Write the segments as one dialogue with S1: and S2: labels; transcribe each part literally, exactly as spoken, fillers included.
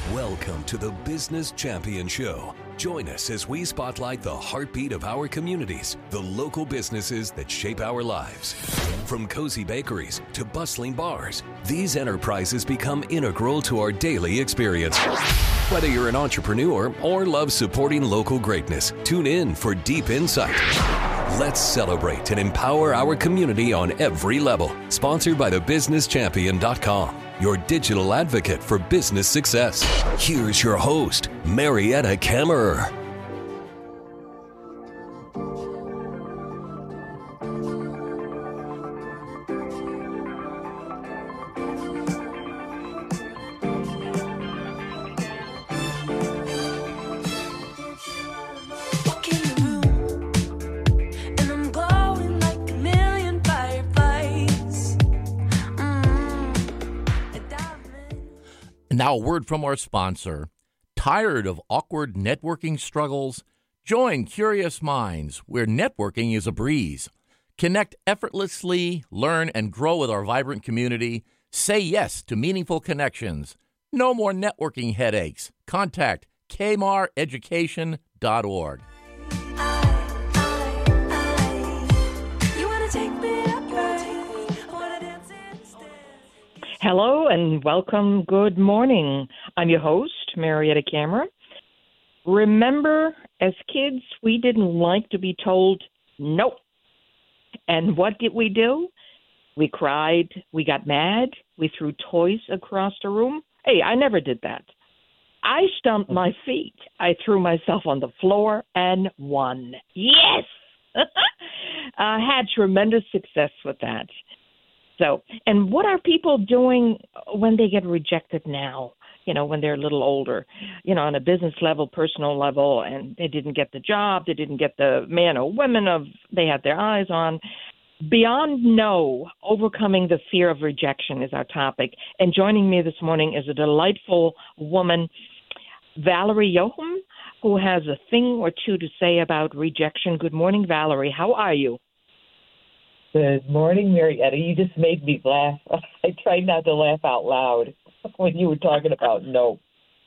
S1: Welcome to the Business Champion Show. Join us as we spotlight the heartbeat of our communities, the local businesses that shape our lives. From cozy bakeries to bustling bars, these enterprises become integral to our daily experience. Whether you're an entrepreneur or love supporting local greatness, tune in for deep insight. Let's celebrate and empower our community on every level. Sponsored by the business champion dot com, your digital advocate for business success. Here's your host, Marietta Kammerer.
S2: Now, a word from our sponsor. Tired of awkward networking struggles? Join Curious Minds, where networking is a breeze. Connect effortlessly, learn and grow with our vibrant community. Say yes to meaningful connections. No more networking headaches. Contact k m a r education dot org.
S3: Hello and welcome. Good morning. I'm your host, Marietta Kammerer. Remember, as kids, we didn't like to be told no. And what did we do? We cried. We got mad. We threw toys across the room. Hey, I never did that. I stomped my feet. I threw myself on the floor and won. Yes! I had tremendous success with that. So, and what are people doing when they get rejected now, you know, when they're a little older, you know, on a business level, personal level, and they didn't get the job, they didn't get the man or woman of they had their eyes on? Beyond no, overcoming the fear of rejection is our topic. And joining me this morning is a delightful woman, Valerie Yochum, who has a thing or two to say about rejection. Good morning, Valerie. How are you?
S4: Good morning, Marietta. You just made me laugh. I tried not to laugh out loud when you were talking about no.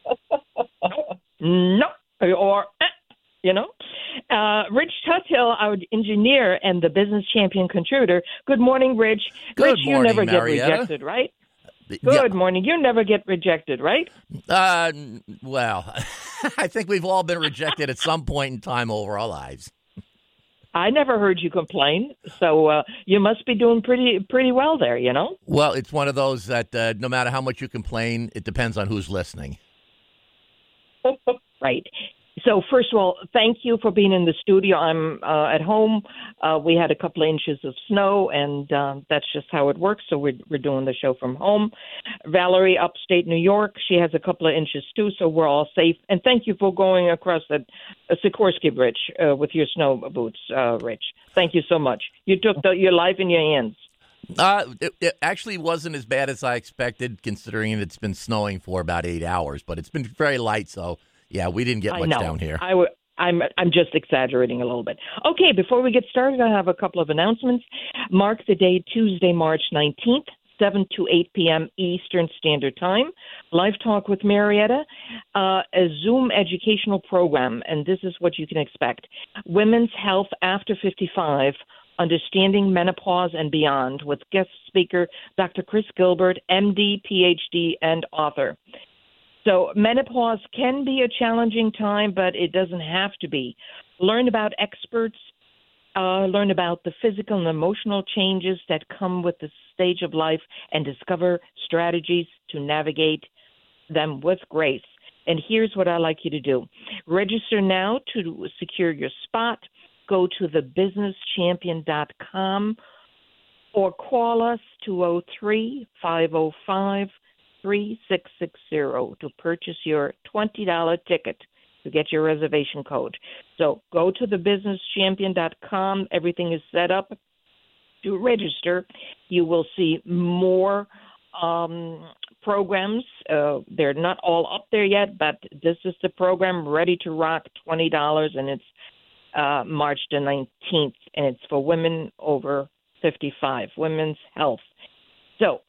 S3: No, or, you know. Uh, Rich Tuthill, our engineer and the Business Champion contributor. Good morning, Rich.
S2: Good
S3: Rich,
S2: morning,
S3: you never
S2: Marietta.
S3: get rejected, right? Good
S2: Yeah.
S3: morning. You never get rejected, right?
S2: Uh, well, I think we've all been rejected at some point in time over our lives.
S3: I never heard you complain, so uh, you must be doing pretty pretty well there, you know?
S2: Well, it's one of those that uh, no matter how much you complain, it depends on who's listening.
S3: Right. So first of all, thank you for being in the studio. I'm uh, at home. Uh, we had a couple of inches of snow, and uh, that's just how it works. So we're, we're doing the show from home. Valerie, upstate New York, she has a couple of inches too, so we're all safe. And thank you for going across the uh, Sikorsky Bridge uh, with your snow boots, uh, Rich. Thank you so much. You took the, your life in your hands.
S2: Uh, it, it actually wasn't as bad as I expected, considering it's been snowing for about eight hours, but it's been very light, so... Yeah, we didn't get
S3: I
S2: much
S3: know.
S2: down here.
S3: I w- I'm I'm just exaggerating a little bit. Okay, before we get started, I have a couple of announcements. Mark the day Tuesday, March nineteenth, seven to eight p.m. Eastern Standard Time. Live Talk with Marietta, uh, a Zoom educational program, and this is what you can expect. Women's Health After fifty-five, Understanding Menopause and Beyond, with guest speaker Doctor Chris Gilbert, M D, P H D, and author. So menopause can be a challenging time, but it doesn't have to be. Learn about experts, uh, learn about the physical and emotional changes that come with the stage of life, and discover strategies to navigate them with grace. And here's what I'd like you to do. Register now to secure your spot. Go to the business champion dot com or call us two oh three, five oh five, three six six zero to purchase your twenty dollars ticket to get your reservation code. So go to the business champion dot com. Everything is set up to register. You will see more um, programs. Uh, they're not all up there yet, but this is the program Ready to Rock, twenty dollars, and it's uh, March the nineteenth, and it's for women over fifty-five, women's health. So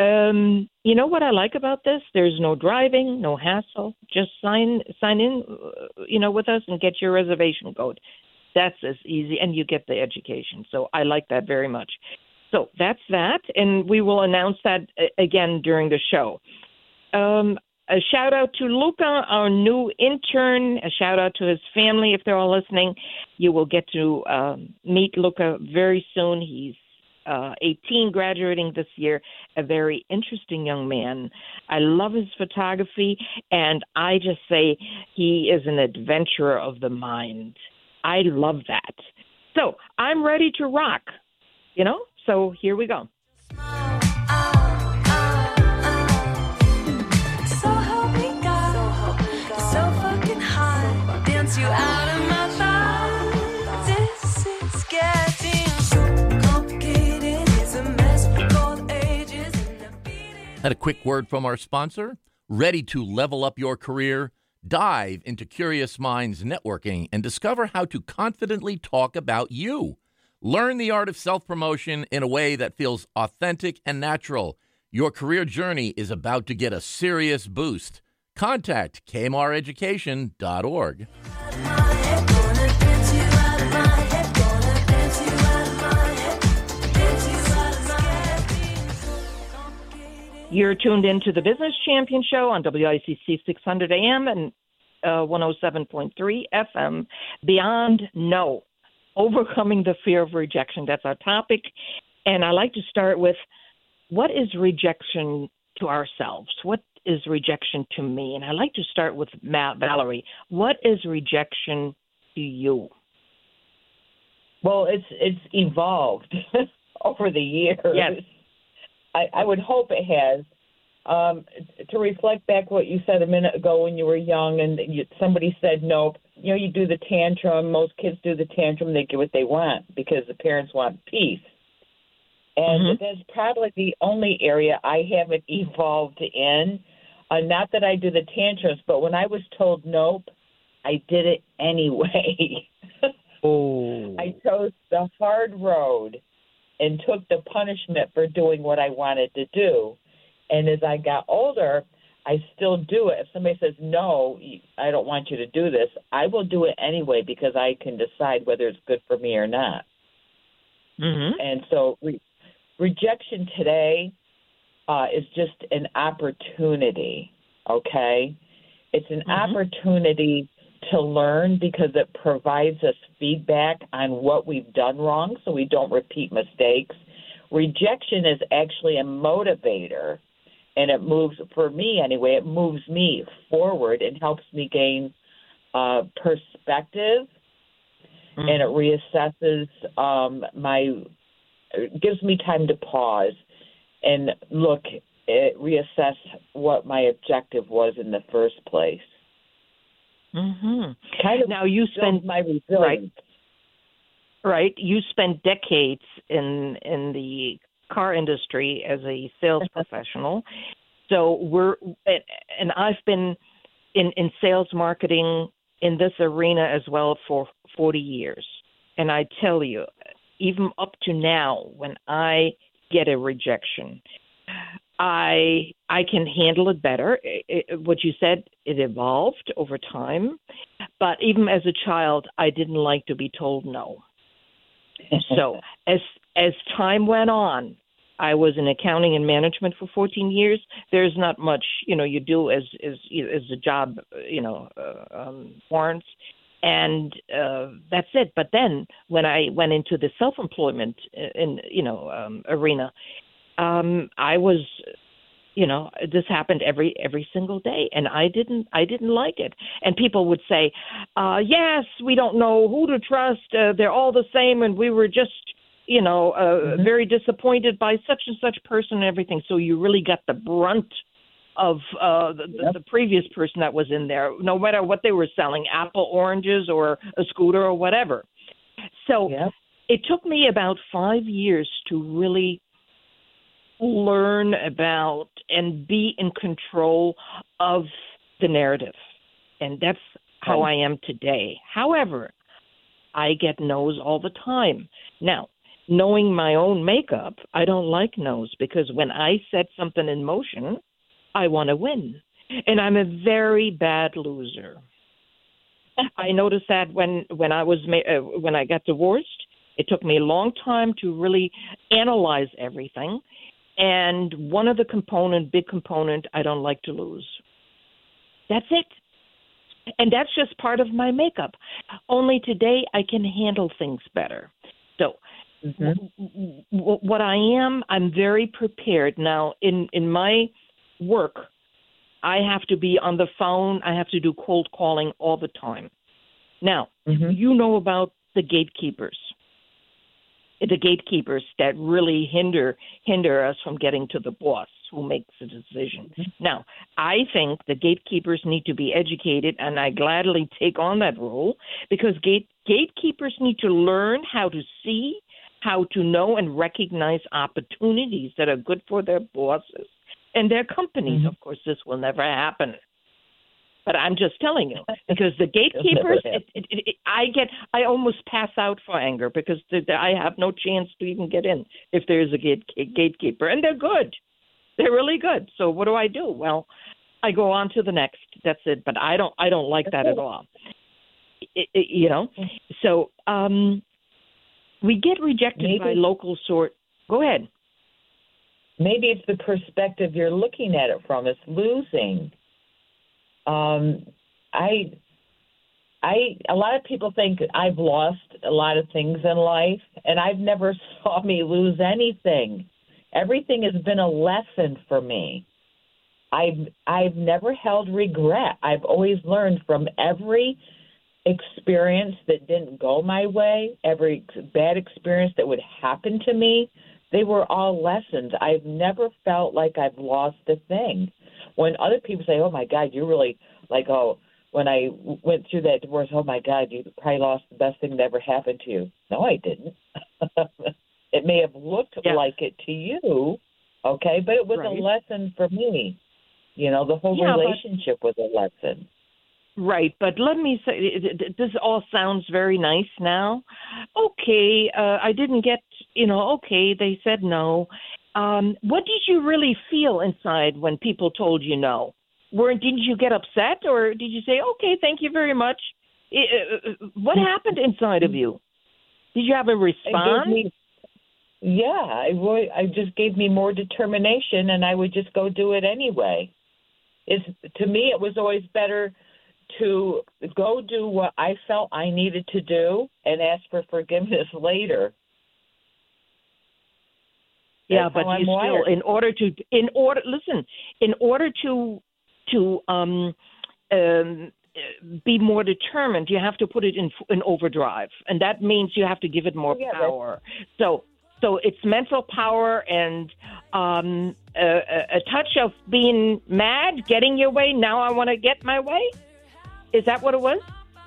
S3: Um, you know what I like about this? There's no driving, no hassle. Just sign sign in, uh, you know, with us and get your reservation code. That's as easy, and you get the education. So I like that very much. So that's that, and we will announce that uh, again during the show. Um, a shout out to Luca, our new intern. A shout out to his family if they're all listening. You will get to um, meet Luca very soon. He's uh, eighteen, graduating this year. A very interesting young man. I love his photography, and I just say he is an adventurer of the mind. I love that. So I'm ready to rock, you know? So here we go.
S5: You out of my thoughts. This is getting so complicated. It's a mess called ages.
S2: Had a quick word from our sponsor. Ready to level up your career? Dive into Curious Minds networking and discover how to confidently talk about you. Learn the art of self-promotion in a way that feels authentic and natural. Your career journey is about to get a serious boost. Contact K M R education dot org.
S3: You're tuned in to the Business Champion Show on W I C C six hundred A M and uh, one oh seven point three F M. Beyond No, overcoming the fear of rejection. That's our topic. And I like to start with, what is rejection to ourselves? What is rejection to me? And I like to start with Ma- Valerie. What is rejection to you?
S4: Well, it's it's evolved over the years.
S3: Yes.
S4: I, I would hope it has. Um, to reflect back what you said a minute ago when you were young and you, somebody said nope, you know, you do the tantrum. Most kids do the tantrum. They get what they want because the parents want peace. And mm-hmm. that's probably the only area I haven't evolved in. Uh, not that I do the tantrums, but when I was told nope, I did it anyway.
S3: Oh.
S4: I chose the hard road and took the punishment for doing what I wanted to do. And as I got older, I still do it. If somebody says, no, I don't want you to do this, I will do it anyway because I can decide whether it's good for me or not.
S3: Mm-hmm.
S4: And so re- rejection today uh, is just an opportunity, okay? It's an mm-hmm. opportunity to learn because it provides us feedback on what we've done wrong so we don't repeat mistakes. Rejection is actually a motivator, and it moves, for me anyway, it moves me forward and helps me gain uh, perspective, mm-hmm. and it reassesses um, my, it gives me time to pause and look, it reassess what my objective was in the first place.
S3: Mm-hmm.
S4: Kind of
S3: now you spend
S4: my resilience.
S3: Right, right. You spent decades in in the car industry as a sales professional. So we're and I've been in, in sales marketing in this arena as well for forty years. And I tell you, even up to now, when I get a rejection, I I can handle it better. It, it, what you said, it evolved over time. But even as a child, I didn't like to be told no. So as as time went on, I was in accounting and management for fourteen years. There's not much, you know, you do as as as the job, you know, uh, um, warrants, and uh, that's it. But then when I went into the self-employment in you know um, arena. Um, I was, you know, this happened every every single day, and I didn't I didn't like it. And people would say, uh, "Yes, we don't know who to trust. Uh, they're all the same, and we were just, you know, uh, mm-hmm. very disappointed by such and such person and everything." So you really got the brunt of uh, the, yep. the, the previous person that was in there, no matter what they were selling, apple, oranges, or a scooter or whatever. So yep. it took me about five years to really learn about and be in control of the narrative. And that's how I am today. However, I get no's all the time. Now, knowing my own makeup, I don't like no's because when I set something in motion, I want to win. And I'm a very bad loser. I noticed that when when I was ma- uh, when I got divorced, it took me a long time to really analyze everything. And one of the component, big component, I don't like to lose. That's it. And that's just part of my makeup. Only today I can handle things better. So mm-hmm. w- w- what I am, I'm very prepared. Now, in, in my work, I have to be on the phone. I have to do cold calling all the time. Now, mm-hmm. you know about the gatekeepers. The gatekeepers that really hinder hinder us from getting to the boss who makes the decision. Mm-hmm. Now, I think the gatekeepers need to be educated, and I gladly take on that role because gate gatekeepers need to learn how to see, how to know and recognize opportunities that are good for their bosses and their companies. Mm-hmm. Of course, this will never happen. But I'm just telling you, because the gatekeepers, it, it, it, I get, I almost pass out for anger because the, the, I have no chance to even get in if there's a gate, gatekeeper, and they're good, they're really good. So what do I do? Well, I go on to the next. That's it. But I don't, I don't like that at all. It, it, you know, so um, we get rejected Maybe. by local sort. Go ahead.
S4: Maybe it's the perspective you're looking at it from. It's losing. Um, I, I, a lot of people think I've lost a lot of things in life, and I've never saw me lose anything. Everything has been a lesson for me. I've, I've never held regret. I've always learned from every experience that didn't go my way, every bad experience that would happen to me. They were all lessons. I've never felt like I've lost a thing. When other people say, oh, my God, you're really like, oh, when I went through that divorce, oh, my God, you probably lost the best thing that ever happened to you. No, I didn't. It may have looked yeah. like it to you, okay, but it was right. a lesson for me. You know, the whole yeah, relationship but, was a lesson.
S3: Right, but let me say, this all sounds very nice now. Okay, uh, I didn't get, you know, okay, they said no. Um, what did you really feel inside when people told you no? Were did you get upset, or did you say, okay, thank you very much? It, uh, what happened inside of you? Did you have a response?
S4: Me, yeah, it, would, it just gave me more determination, and I would just go do it anyway. It's, to me, it was always better to go do what I felt I needed to do and ask for forgiveness later.
S3: Yeah, but you still, wired. in order to, in order, listen, in order to, to um, um, be more determined, you have to put it in in overdrive, and that means you have to give it more yeah, power. So, so it's mental power and um, a, a touch of being mad, getting your way. Now I want to get my way. Is that what it was?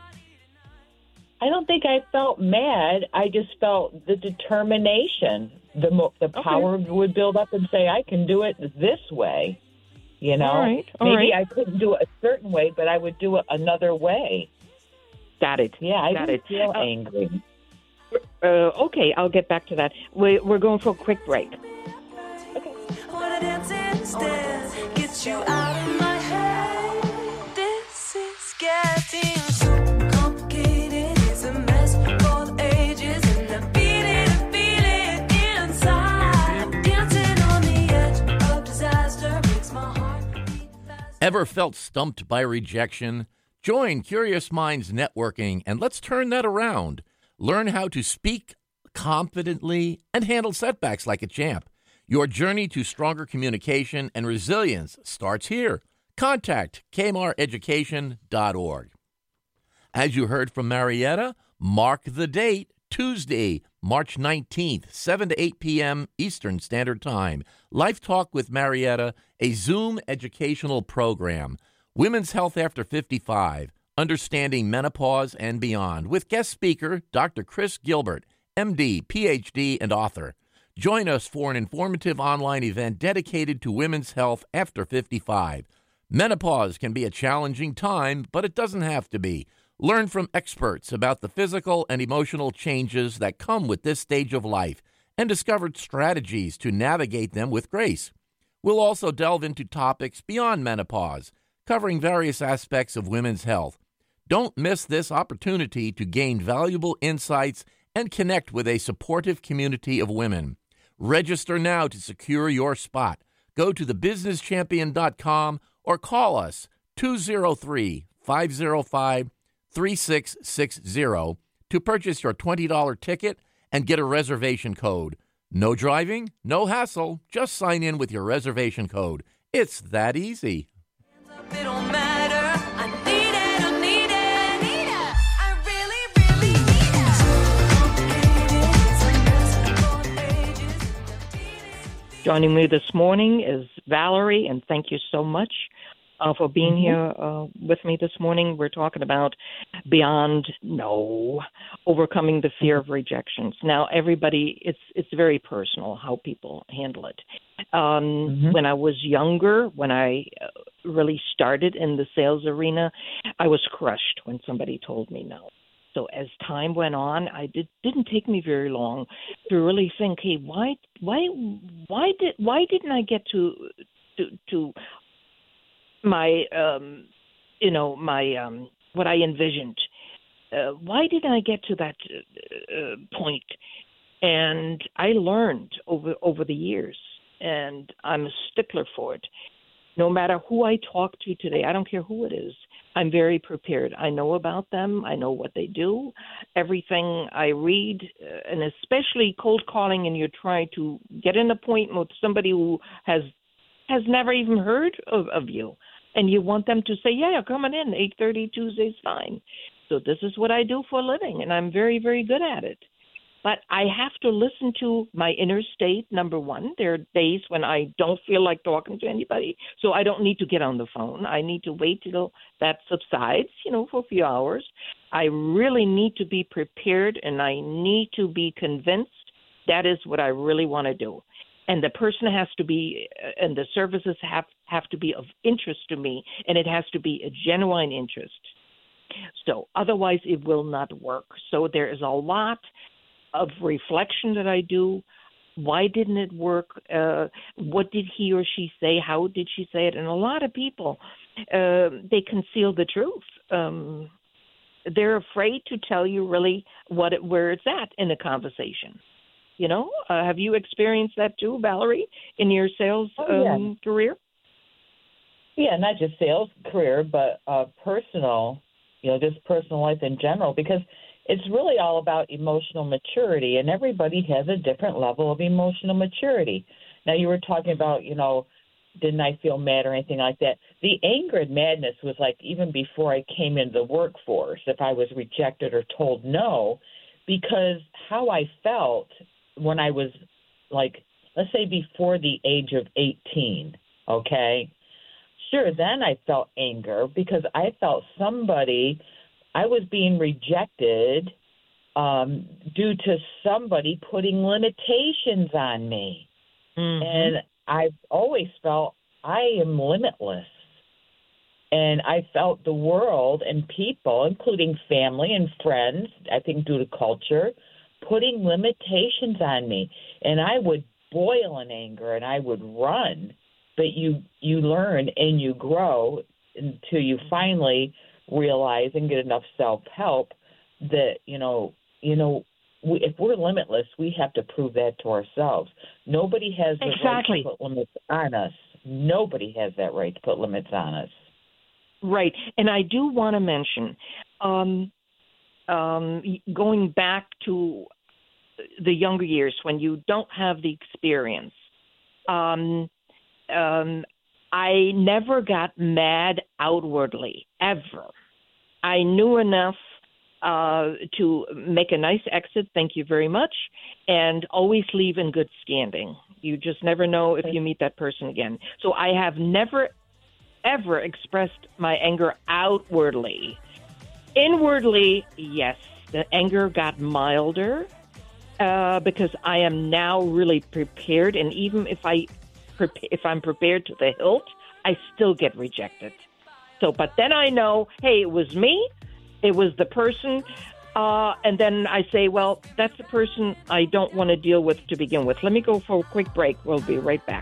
S4: I don't think I felt mad. I just felt the determination. The the power okay. would build up and say, I can do it this way. You know,
S3: all right, all
S4: maybe
S3: right.
S4: I couldn't do it a certain way, but I would do it another way.
S3: Got it.
S4: Yeah, I
S3: Got
S4: didn't
S3: it.
S4: feel
S3: uh,
S4: angry.
S3: Uh, okay, I'll get back to that. We're, we're going for a quick break.
S5: Okay. Wanna dance instead, get you out of my head. This is getting so complicated. It's a mess for the ages, and I feel it, I feel it inside. Dancing on the edge of disaster makes my heart beat fast.
S2: Ever felt stumped by rejection? Join Curious Minds Networking, and let's turn that around. Learn how to speak confidently and handle setbacks like a champ. Your journey to stronger communication and resilience starts here. Contact k m a r education dot org. As you heard from Marietta, mark the date, Tuesday, March nineteenth, seven to eight p.m. Eastern Standard Time. Life Talk with Marietta, a Zoom educational program. Women's Health After fifty-five, Understanding Menopause and Beyond, with guest speaker Doctor Chris Gilbert, M D, P H D, and author. Join us for an informative online event dedicated to women's health after fifty-five. Menopause can be a challenging time, but it doesn't have to be. Learn from experts about the physical and emotional changes that come with this stage of life and discover strategies to navigate them with grace. We'll also delve into topics beyond menopause, covering various aspects of women's health. Don't miss this opportunity to gain valuable insights and connect with a supportive community of women. Register now to secure your spot. Go to the business champion dot com or call us two oh three, five oh five, three six six zero to purchase your twenty dollars ticket and get a reservation code. No driving, no hassle. Just sign in with your reservation code. It's that easy.
S5: It don't matter. I need it, I need it, need it. I really, really need it.
S3: Joining me this morning is Valerie, and thank you so much uh, for being mm-hmm. here uh, with me this morning. We're talking about beyond no, overcoming the fear of rejections. Now, everybody, it's it's very personal how people handle it. Um, mm-hmm. When I was younger, when I uh, really started in the sales arena, I was crushed when somebody told me no. So as time went on, I did didn't take me very long to really think, hey, why why why did why didn't I get to to to my um you know my um what I envisioned? Uh, why didn't I get to that uh, point? And I learned over over the years, and I'm a stickler for it. No matter who I talk to today, I don't care who it is, I'm very prepared. I know about them. I know what they do. Everything I read, uh, and especially cold calling, and you're trying to get an appointment with somebody who has has never even heard of, of you, and you want them to say, yeah, you're coming in, eight thirty Tuesday's fine. So this is what I do for a living, and I'm very, very good at it. But I have to listen to my inner state, number one. There are days when I don't feel like talking to anybody, so I don't need to get on the phone. I need to wait till that subsides, you know, for a few hours. I really need to be prepared, and I need to be convinced that is what I really want to do. And the person has to be, and the services have, have to be of interest to me, and it has to be a genuine interest. So otherwise it will not work. So there is a lot of reflection that I do. Why didn't it work? Uh, what did he or she say? How did she say it? And a lot of people, uh, they conceal the truth. Um, they're afraid to tell you really what it, where it's at in a conversation. You know, uh, have you experienced that too, Valerie, in your sales
S4: oh, yeah.
S3: um, career?
S4: Yeah, not just sales career, but uh, personal, you know, just personal life in general, because it's really all about emotional maturity, and everybody has a different level of emotional maturity. Now, you were talking about, you know, didn't I feel mad or anything like that? The anger and madness was like even before I came into the workforce, if I was rejected or told no, because how I felt when I was like, let's say before the age of eighteen, okay? Sure, then I felt anger because I felt somebody – I was being rejected um, due to somebody putting limitations on me. Mm-hmm. And I've always felt I am limitless. And I felt the world and people, including family and friends, I think due to culture, putting limitations on me. And I would boil in anger and I would run. But you, you learn and you grow until you finally realize and get enough self-help that, you know, you know, we, if we're limitless, we have to prove that to ourselves. Nobody has the
S3: exactly.
S4: right to put limits on us. Nobody has that right to put limits on us.
S3: Right. And I do want to mention, um, um, going back to the younger years when you don't have the experience, um, um, I never got mad outwardly, ever. I knew enough uh, to make a nice exit, thank you very much, and always leave in good standing. You just never know if you meet that person again. So I have never, ever expressed my anger outwardly. Inwardly, yes, the anger got milder uh, because I am now really prepared, and even if I if I'm prepared to the hilt, I still get rejected. So, but then I know, hey, it was me. It was the person, uh, and then I say, well, that's the person I don't want to deal with to begin with. Let me go for a quick break. We'll be right back.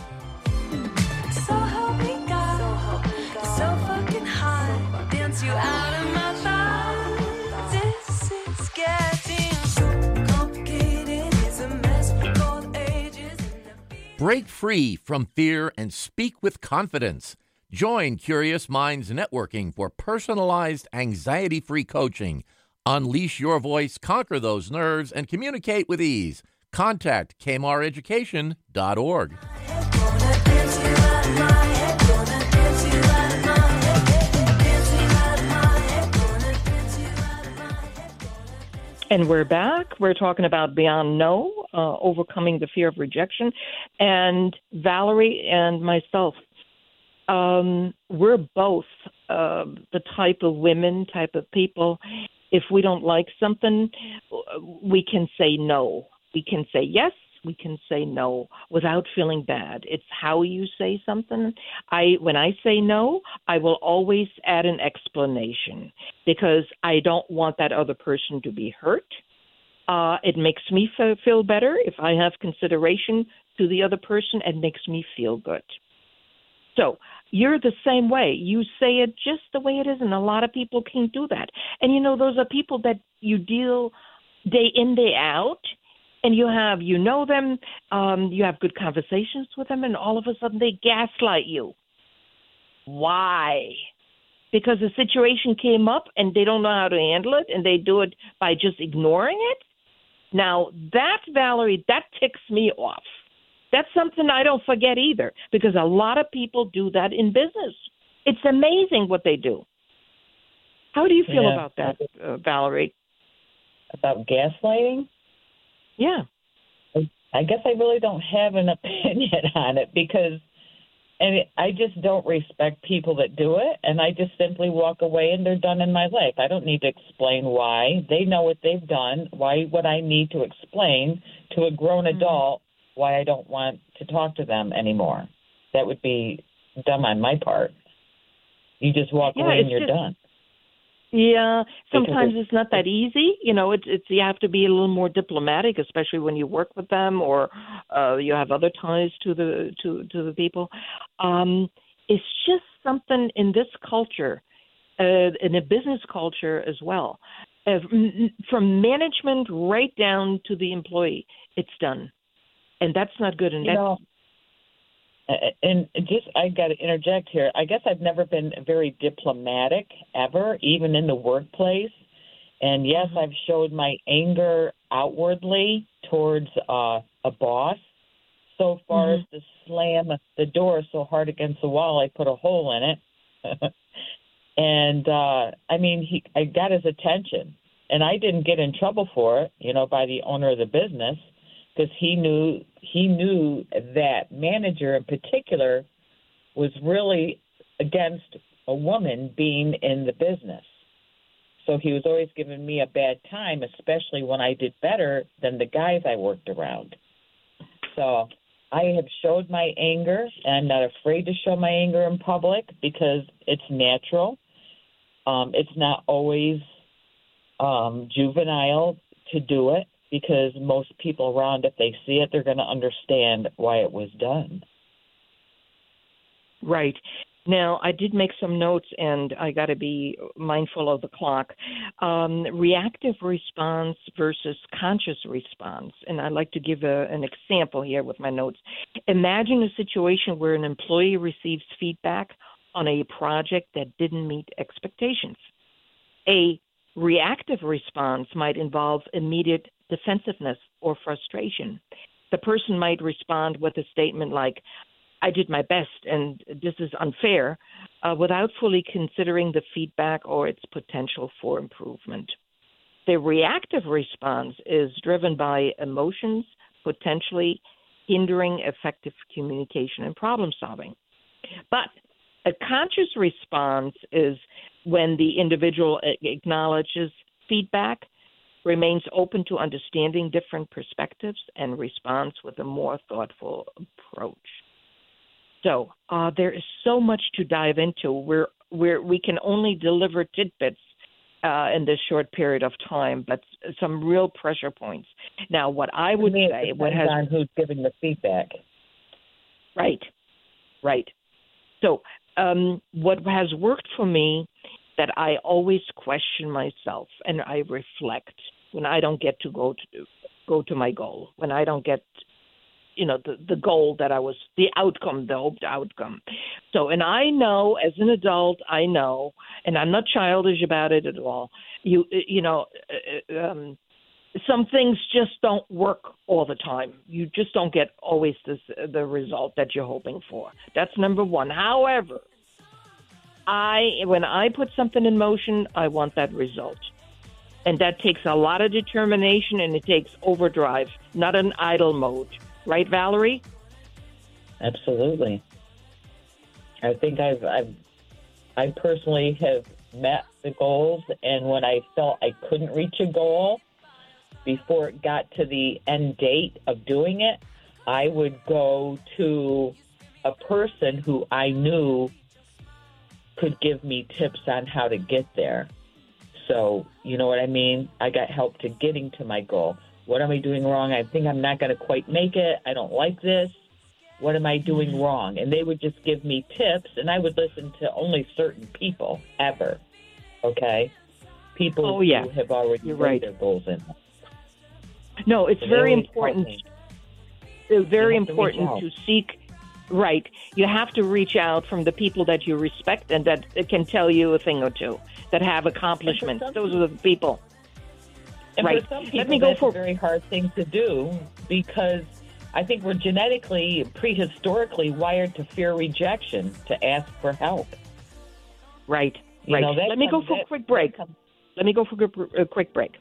S5: So help me God, you're so fucking hot. Dance you out of my thoughts. This is getting so complicated. It's a mess for all the ages.
S2: Break free from fear and speak with confidence. Join Curious Minds Networking for personalized, anxiety-free coaching. Unleash your voice, conquer those nerves, and communicate with ease. Contact k m a r education dot org.
S3: And we're back. We're talking about Beyond No, uh, overcoming the fear of rejection. And Valerie and myself, um, we're both uh, the type of women, type of people. If we don't like something, we can say no. We can say yes. We can say no without feeling bad. It's how you say something. I, when I say no, I will always add an explanation because I don't want that other person to be hurt. Uh, it makes me f- feel better if I have consideration to the other person and makes me feel good. So you're the same way. You say it just the way it is, and a lot of people can't do that. And, you know, those are people that you deal day in, day out, and you have, you know them, um, you have good conversations with them, and all of a sudden they gaslight you. Why? Because the situation came up and they don't know how to handle it, and they do it by just ignoring it? Now, that, Valerie, that ticks me off. That's something I don't forget either, because a lot of people do that in business. It's amazing what they do. How do you feel
S4: Yeah.
S3: about that, uh, Valerie?
S4: About gaslighting?
S3: Yeah.
S4: I guess I really don't have an opinion on it because and I just don't respect people that do it, and I just simply walk away and they're done in my life. I don't need to explain why. They know what they've done. Why would I need to explain to a grown
S3: Mm-hmm.
S4: adult why I don't want to talk to them anymore? That would be dumb on my part. You just walk
S3: Yeah,
S4: away and
S3: it's
S4: you're
S3: just-
S4: done.
S3: Yeah, sometimes
S4: Because
S3: it's not that easy. You know, it's it's you have to be a little more diplomatic, especially when you work with them or uh, you have other ties to the to to the people. Um, it's just something in this culture, uh, in a business culture as well, uh, m- from management right down to the employee. It's done, and that's not good. And
S4: You
S3: that's
S4: know, and just I got to interject here. I guess I've never been very diplomatic ever, even in the workplace. And yes, I've showed my anger outwardly towards uh, a boss. So far
S3: Mhm.
S4: as to slam the door so hard against the wall, I put a hole in it. and uh, I mean, he, I got his attention, and I didn't get in trouble for it, you know, by the owner of the business. Because he knew he knew that manager in particular was really against a woman being in the business. So he was always giving me a bad time, especially when I did better than the guys I worked around. So I have showed my anger, and I'm not afraid to show my anger in public because it's natural. Um, it's not always um, juvenile to do it. Because most people around, if they see it, they're going to understand why it was done.
S3: Right. Now, I did make some notes, and I got to be mindful of the clock. Um, reactive response versus conscious response. And I'd like to give a, an example here with my notes. Imagine a situation where an employee receives feedback on a project that didn't meet expectations. A reactive response might involve immediate defensiveness or frustration. The person might respond with a statement like, I did my best and this is unfair, uh, without fully considering the feedback or its potential for improvement. The reactive response is driven by emotions, potentially hindering effective communication and problem solving. But a conscious response is when the individual acknowledges feedback, remains open to understanding different perspectives, and responds with a more thoughtful approach. So uh, there is so much to dive into. We're, we're, we can only deliver tidbits uh, in this short period of time, but some real pressure points. Now, what I would
S4: To me,
S3: say,
S4: it
S3: what
S4: depends
S3: has
S4: on who's giving the feedback.
S3: right, right. So, um, what has worked for me, that I always question myself and I reflect when I don't get to go to go to my goal, when I don't get, you know, the, the goal that I was, the outcome, the hoped outcome. So, and I know as an adult, I know, and I'm not childish about it at all. You, you know, um, some things just don't work all the time. You just don't get always this, the result that you're hoping for. That's number one. However, I, when I put something in motion, I want that result. And that takes a lot of determination, and it takes overdrive, not an idle mode. Right, Valerie?
S4: Absolutely. I think I've, I've, I personally have met the goals, and when I felt I couldn't reach a goal before it got to the end date of doing it, I would go to a person who I knew could give me tips on how to get there. So, you know what I mean? I got help to getting to my goal. What am I doing wrong? I think I'm not going to quite make it. I don't like this. What am I doing wrong? And they would just give me tips, and I would listen to only certain people ever, okay? People
S3: Oh, yeah.
S4: who have already
S3: You're
S4: laid
S3: right.
S4: their goals in.
S3: No, it's
S4: So they
S3: very
S4: always help
S3: important.
S4: me.
S3: It's very
S4: You have to reach
S3: important
S4: out.
S3: to seek. Right, you have to reach out from the people that you respect and that can tell you a thing or two, that have accomplishments.
S4: some
S3: Those are the people.
S4: And
S3: Right.
S4: for some
S3: Let
S4: people,
S3: me go
S4: that's
S3: for-
S4: a very hard thing to do because I think we're genetically, prehistorically wired to fear rejection, to ask for help.
S3: Right,
S4: You
S3: right.
S4: know, that
S3: Let me go
S4: comes-
S3: for a
S4: that-
S3: quick break.
S4: that comes-
S3: Let me go for a gr- a quick break.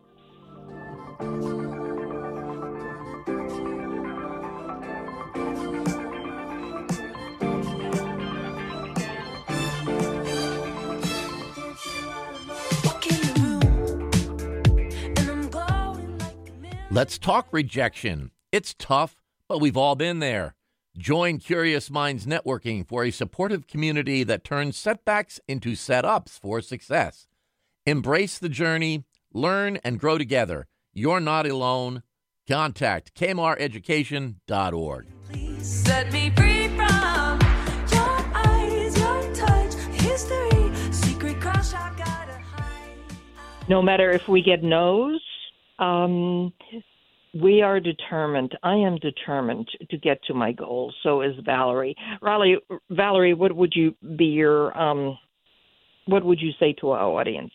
S2: Let's talk rejection. It's tough, but we've all been there. Join Curious Minds Networking for a supportive community that turns setbacks into setups for success. Embrace the journey, learn, and grow together. You're not alone. Contact k m r education dot org.
S5: Set me free from your eyes, your touch, history, secret crush I gotta hide.
S3: No matter if we get no's, um, we are determined. I am determined to get to my goal. So is Valerie. Valerie, Valerie, what would you be your, um, what would you say to our audience?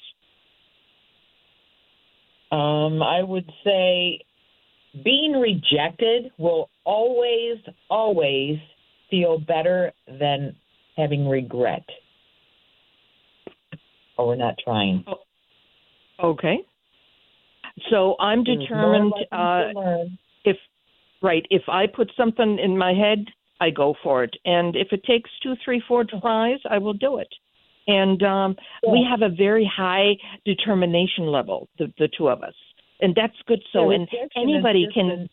S4: Um, I would say being rejected will always, always feel better than having regret. Or we're not trying.
S3: Okay. So I'm
S4: There's more
S3: determined,
S4: lessons
S3: uh,
S4: to learn.
S3: if, right, if I put something in my head, I go for it. And if it takes two, three, four tries, I will do it. And um, we
S4: Yeah.
S3: have a very high determination level, the, the two of us. And that's good. So,
S4: Yeah,
S3: and
S4: rejection is
S3: anybody
S4: just
S3: can,
S4: an-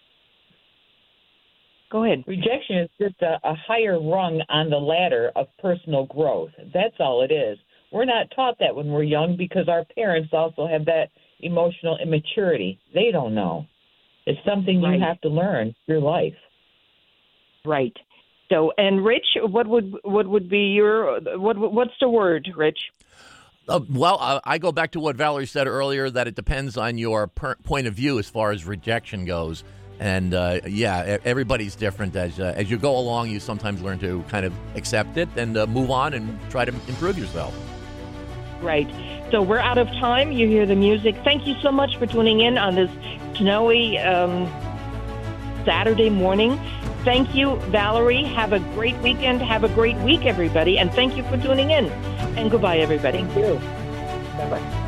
S3: go ahead.
S4: Rejection is just a, a higher rung on the ladder of personal growth. That's all it is. We're not taught that when we're young because our parents also have that emotional immaturity. They don't know. It's something
S3: Right.
S4: you have to learn through life.
S3: Right. So, and Rich, what would what would be your what what's the word, Rich?
S2: Uh, well, uh, I go back to what Valerie said earlier, that it depends on your per- point of view as far as rejection goes. And, uh, yeah, e- everybody's different. As uh, as you go along, you sometimes learn to kind of accept it and uh, move on and try to improve yourself.
S3: Right. So we're out of time. You hear the music. Thank you so much for tuning in on this snowy um, Saturday morning. Thank you, Valerie. Have a great weekend. Have a great week, everybody. And thank you for tuning in. And goodbye, everybody.
S4: Thank you. Bye-bye.